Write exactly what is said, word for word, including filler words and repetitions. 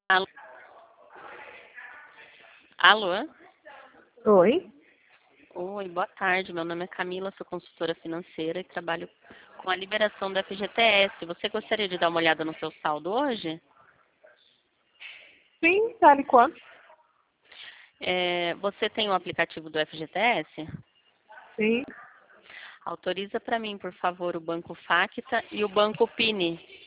Alô? Alô? Oi? Oi, boa tarde. Meu nome é Camila, sou consultora financeira e trabalho com a liberação do F G T S. Você gostaria de dar uma olhada no seu saldo hoje? Sim, sabe quanto? É, você tem o aplicativo do F G T S? Sim. Autoriza para mim, por favor, o Banco Facta e o Banco Pini.